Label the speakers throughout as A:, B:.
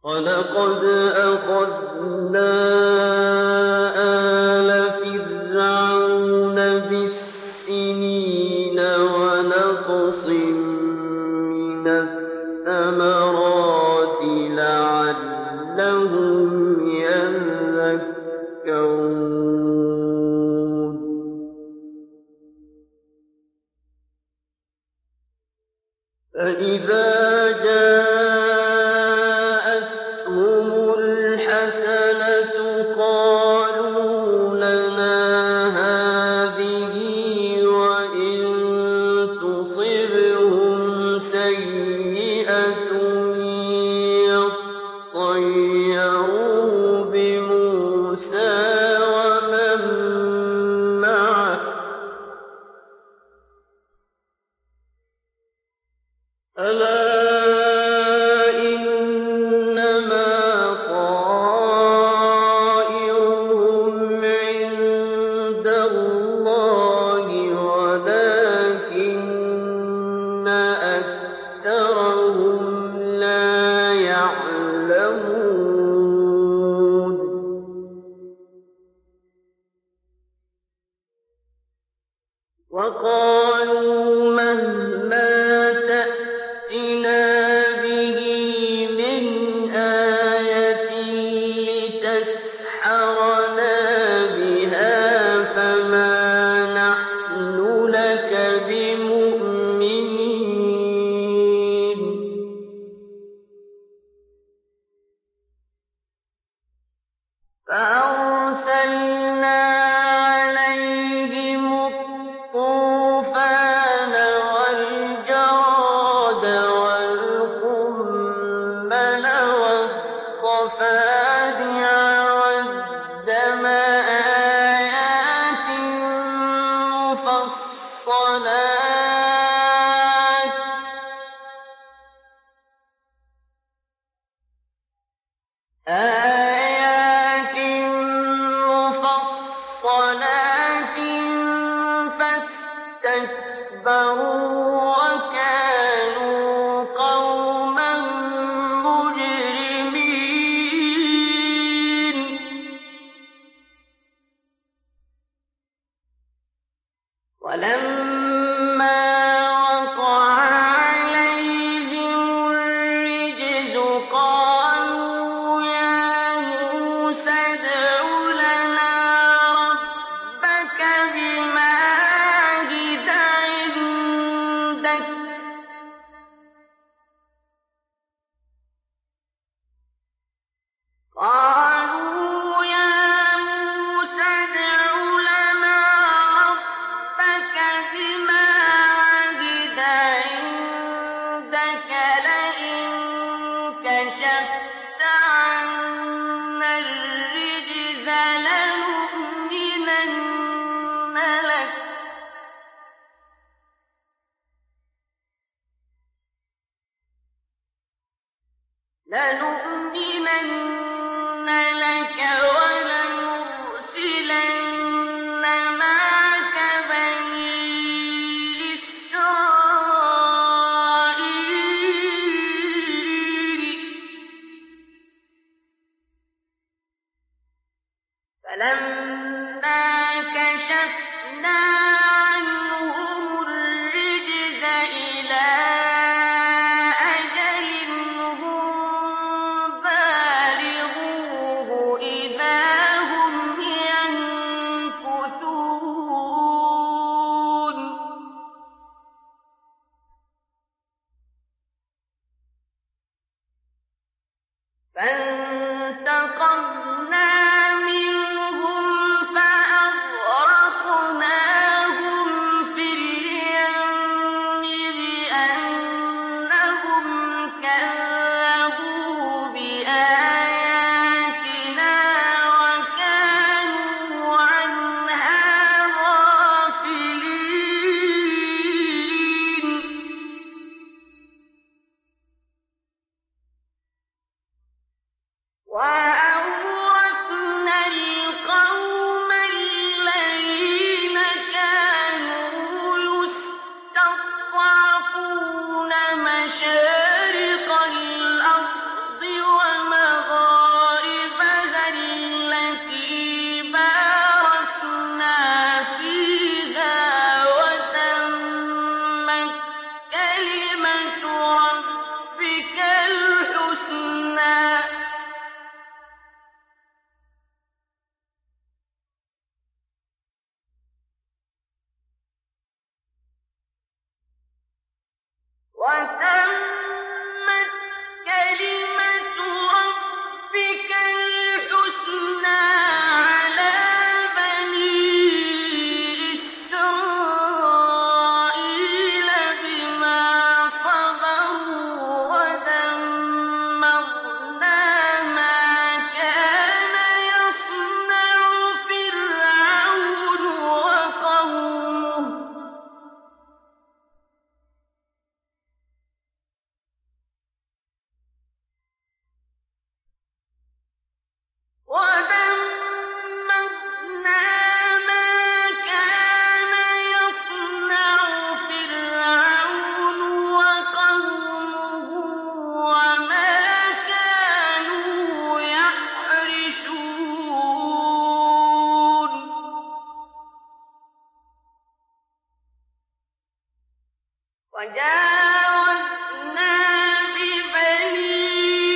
A: وَلَقَدْ أَخَذْنَا آلَ فِرْعَوْنَ بِالسِّنِينَ وَنَقْصٍ مِّنَ الثَّمَرَاتِ لَعَلَّهُمْ يَذَّكَّرُونَ فَإِذَا جَاءَتْهُمُ الْحَسَنَةُ قَالُوا لَنَا هَٰذِهِ وَإِن تُصِبْهُمْ سَيِّئَةٌ يَطَّيَّرُوا بِمُوسَىٰ وَمَن مَّعَهُ ۗ أَلَا إِنَّمَا طَائِرُهُمْ عِندَ اللَّهِ وَلَٰكِنَّ أَكْثَرَهُمْ لَا يَعْلَمُونَ وَقَالُوا مَهْمَا تَأْتِنَا بِهِ مِنْ آيَةٍ لِّتَسْحَرَنَا بِهَا فَمَا نَحْنُ لَكَ بِمُؤْمِنِينَ فَأَرْسَلْنَا عَلَيْهِمُ الطُّوفَانَ وَالْجَرَادَ وَالْقُمَّلَ وَالضَّفَادِعَ وَالدَّمَ آيَاتٍ مُّفَصَّلَاتٍ فَاسْتَكْبَرُوا وَكَانُوا قَوْمًا مُّجْرِمِينَ وَلَمَّا وَقَعَ عَلَيْهِمُ الرِّجْزُ قَالُوا يَا مُوسَى ادْعُ لَنَا رَبَّكَ بِمَا عَهِدَ عِندَكَ لَئِن كَشَفْتَ عَنَّا الرِّجْزَ لَنُؤْمِنَنَّ لَكَ وَلَنُرْسِلَنَّ مَعَكَ بَنِي إِسْرَائِيلَ فَلَمَّا كَشَفْنَا عَنْهُمُ الرِّجْزَ إِلَىٰ أَجَلٍ هُم بَالِغُوهُ إِذَا هُمْ يَنكُثُونَ فَانتَقَمْنَا مِنْهُمْ فَأَغْرَقْنَاهُمْ فِي الْيَمِّ بِأَنَّهُمْ كَذَّبُوا بِآيَاتِنَا وَكَانُوا عَنْهَا غَافِلِينَ وجاوزنا ببني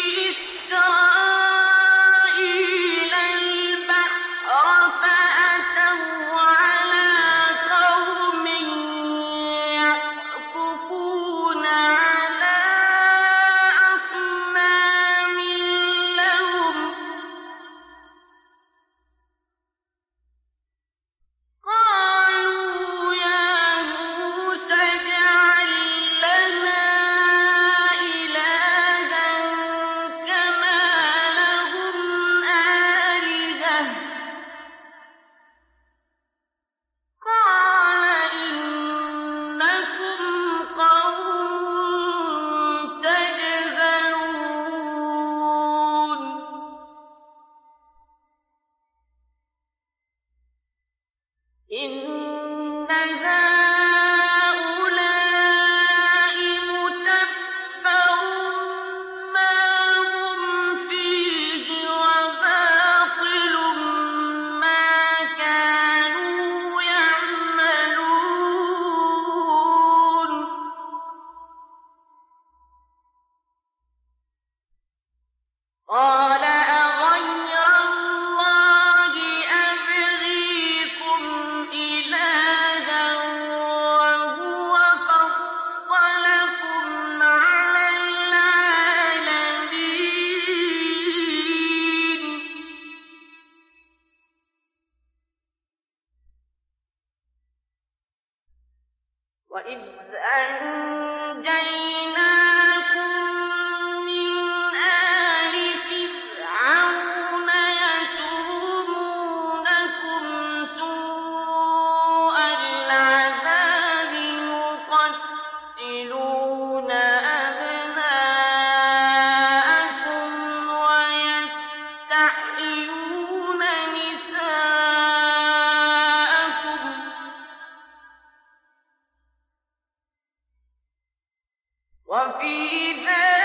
A: إسرائيل البحر فأتوا على قوم يعكفون على أصنام لهم قالوا يا موسى اجعل لنا إلها كما لهم آلهة قال إنكم قوم تجهلون إن هؤلاء متبر ما هم فيه وباطل ما كانوا يعملون قال أغير الله أبغيكم إلها وهو فضلكم على العالمين وإذ أنجيناكم من آل فرعون يسومونكم سوء العذاب يقتلون أبناءكم ويستحيون نساءكم وفي ذلك